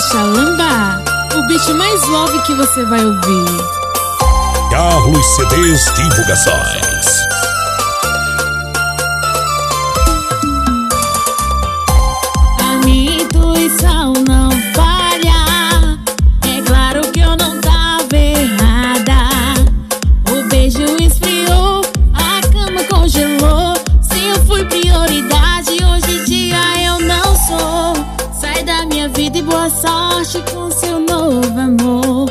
Xalamba, o beat mais love que você vai ouvir. Carlos CDs Divulgações. A minha intuição não falha. É claro que eu não tava errada. O beijo esfriou, a cama congelou. Se eu fui prioridade, hoje em dia eu não sou. Sai da minha vida e boa sorte com seu novo amor.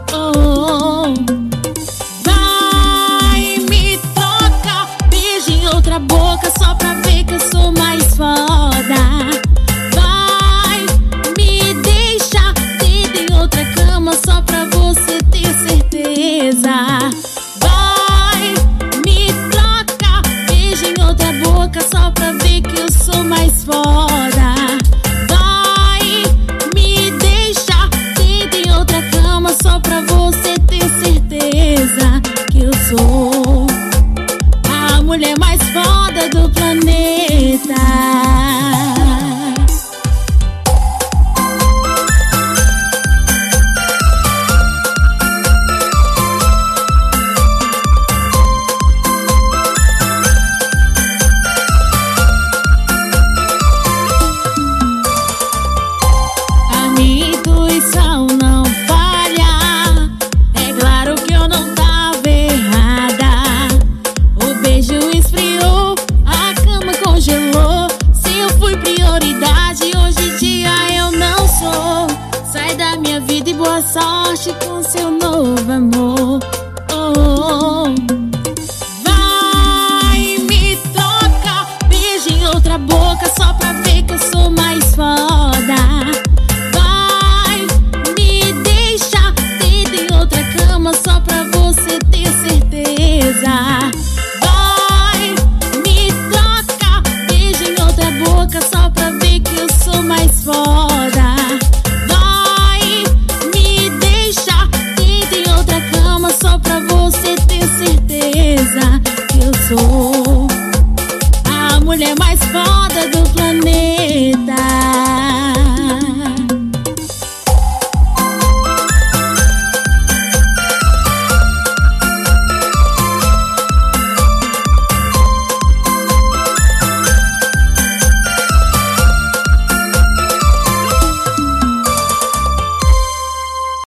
Vai me tocar, beijo em outra boca só pra ver que eu sou mais foda. Vai me deixar dedo em outra cama só pra você ter certeza. Vai me trocar, beijo em outra boca só pra ver que eu sou mais foda. Só pra você ter certeza que eu sou a mulher mais foda do planeta. A minha intuição não vida e boa sorte com seu novo amor. Vai me tocar, beijo em outra boca só pra ver que eu sou mais foda. Vai me deixar dedo em outra cama só pra você ter certeza. Vai me trocar, beijo em outra boca só pra ver que eu sou mais foda. Só pra você ter certeza que eu sou